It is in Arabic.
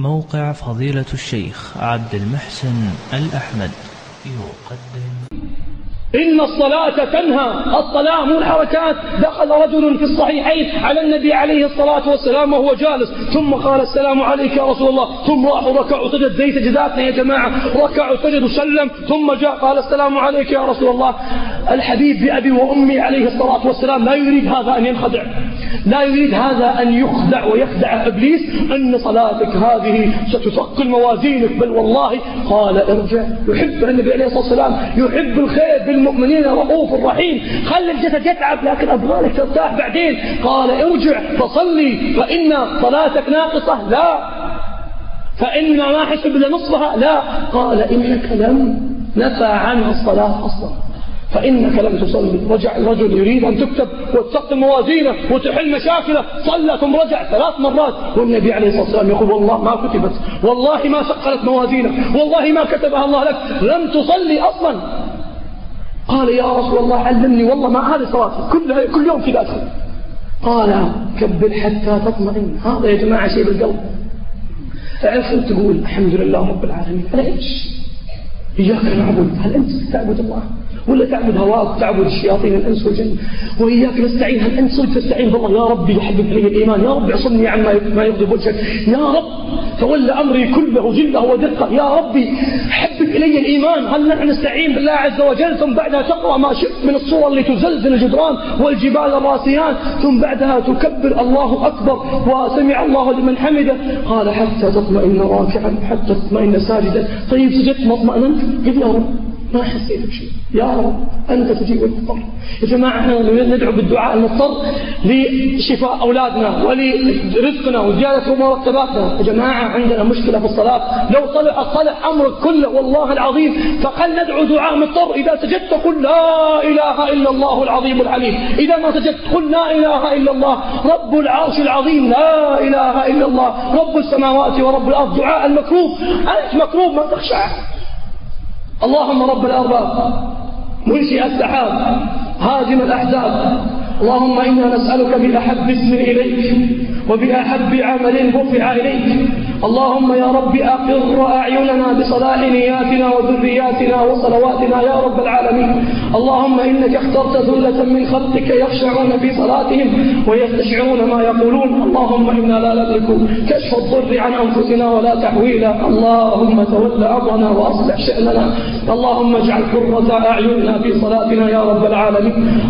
موقع فضيلة الشيخ عبد المحسن الأحمد يقدم. إن الصلاة تنهى. الصلاة مو الحركات. دخل رجل في الصحيحين على النبي عليه الصلاة والسلام وهو جالس، ثم قال السلام عليك يا رسول الله، ثم راح وركع وسجد زي سجداتنا يا جماعة، ركع وسجد وسلم، ثم جاء قال السلام عليك يا رسول الله. الحبيب بأبي وأمي عليه الصلاة والسلام لا يريد هذا أن ينخدع، لا يريد هذا أن يخدع ويخدع إبليس أن صلاتك هذه ستثقل موازينك، بل والله قال ارجع. يحب النبي عليه الصلاة والسلام، يحب الخير بالمؤمنين، رؤوف رحيم. خلي الجسد يتعب لكن أبغالك ترتاح بعدين. قال ارجع فصلي فإن صلاتك ناقصة. لا. فإن ما حسب لنصفها. لا. قال إنك لم نفى عنها الصلاة أصلا، فإنك لم تصلي. رجع الرجل يريد أن تكتب وتثقل موازينه وتحل مشاكله، صلى ثم رجع 3 مرات، والنبي عليه الصلاة والسلام يقول والله ما كتبت، والله ما ثقلت موازينه، والله ما كتبها الله لك، لم تصلي أصلا. قال يا رسول الله علمني، والله ما هذه صلاتي كل يوم كذا أدخل. قال كبر حتى تطمئن. هذا يا جماعة شيء بالقلب. عرفت تقول الحمد لله رب العالمين. أنا إيش؟ إياك نعبد. هل أنت تعبد الله ولا تعبد هواك، تعبد الشياطين الأنس والجن؟ وإياك نستعين. هل أنت صدق تستعين بالله؟ يا ربي يحبب إلي الإيمان، يا رب عصمني عما يغضب وجهك، يا رب تولى أمري كله جله ودقه، يا ربي حبب إلي الإيمان. هل نحن نستعين بالله عز وجل ثم بعدها تقرأ ما شئت من الصور اللي تزلزل الجدران والجبال الراسيات، ثم بعدها تكبر الله أكبر وسمع الله لمن حمده؟ قال حتى تطمئن راكعا، حتى تطمئن ساجدا. طيب سجدت مطمئنا؟ قل يا رب ما حسيت بشيء، يا رب أنت تجيب المضطر. يا جماعة احنا ندعو بالدعاء المضطر لشفاء أولادنا ولرزقنا وزيادة مرتباتنا. يا جماعة عندنا مشكلة في الصلاة، لو طلع أمرك كله والله العظيم، فقل ندعو دعاء مضطر. إذا سجدت قل لا إله إلا الله العظيم العليم، إذا ما سجدت قل لا إله إلا الله رب العرش العظيم، لا إله إلا الله رب السماوات ورب الأرض. دعاء المكروب، أنت مكروب ما تخشع. اللهم رب الأرباب منشئ السحاب هازم الأحزاب، اللهم إنا نسألك بأحب اسم إليك وبأحب عمل رفع إليك. اللهم يا رب أقر أعيننا بصلاح نياتنا وذرياتنا وصلواتنا يا رب العالمين. اللهم إنك اخترت ذلة من خلقك يخشعون في صلاتهم ويستشعرون ما يقولون. اللهم إنا لا نملك كشف الضر عن أنفسنا ولا تحويلا. اللهم تول أمرنا وأصلح شأننا. اللهم اجعل قرة أعيننا في صلاتنا يا رب العالمين.